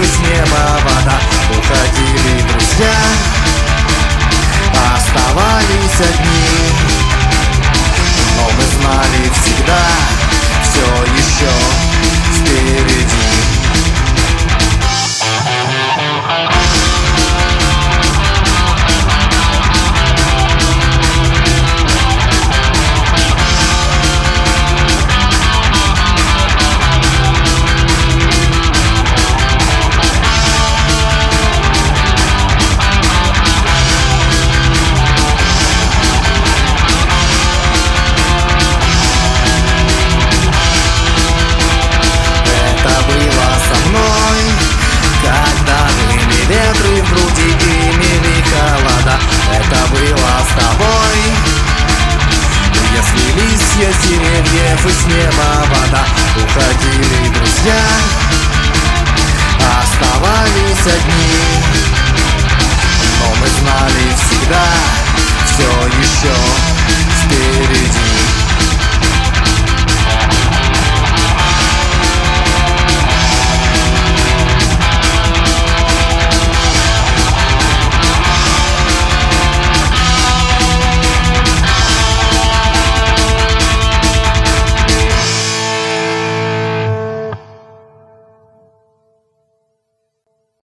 и с неба вода. Уходили друзья, оставались одни, но мы знали всегда, все еще впереди. Ветры в груди и мели холода. Это было с тобой. Если листья с деревьев и с неба вода. Уходили друзья, оставались одни, но мы знали всегда, все еще впереди.